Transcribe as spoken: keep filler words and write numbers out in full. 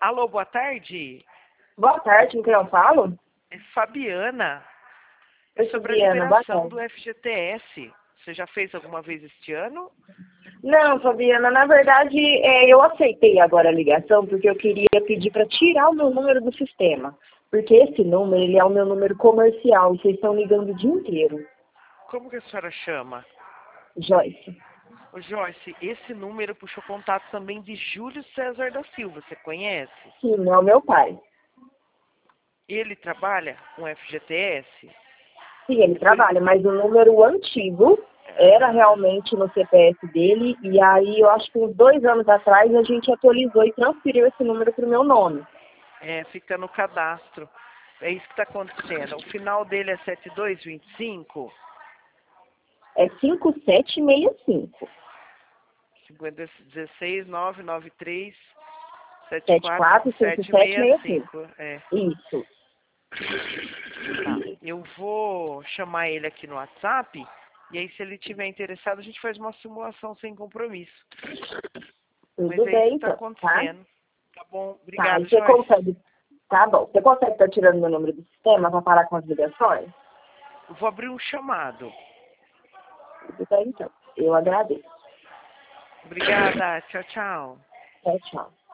Alô, boa tarde. Boa tarde, com quem eu falo? É Fabiana. É Oi, sobre a Fabiana, boa liberação tarde. do F G T S. Você já fez alguma vez este ano? Não, Fabiana, na verdade, é, eu aceitei agora a ligação porque eu queria pedir para tirar o meu número do sistema. Porque esse número, ele é o meu número comercial e vocês estão ligando o dia inteiro. Como que a senhora chama? Joyce. Ô, Joyce, esse número puxou contato também de Júlio César da Silva. Você conhece? Sim, é o meu pai. Ele trabalha com F G T S? Sim, ele trabalha, mas o número antigo era realmente no C P F dele, e aí eu acho que uns dois anos atrás a gente atualizou e transferiu esse número para o meu nome. É, fica no cadastro. É isso que está acontecendo. O final dele é sete dois dois cinco? É cinco sete seis cinco. cinquenta dezesseis nove nove três sete sete quatro quatro cinco cinco sete sete seis seis cinco. cinco. É. Isso. Tá. Eu vou chamar ele aqui no WhatsApp e aí se ele tiver interessado a gente faz uma simulação sem compromisso. Mas Tudo é isso bem, que está então, tá? acontecendo. Tá bom. Tá, Obrigado, e você Joyce. consegue, tá bom, você consegue estar tirando meu número do sistema para parar com as ligações? Eu vou abrir um chamado. Tudo bem, então. Eu agradeço. Obrigada. Tchau, tchau. Tchau, tchau.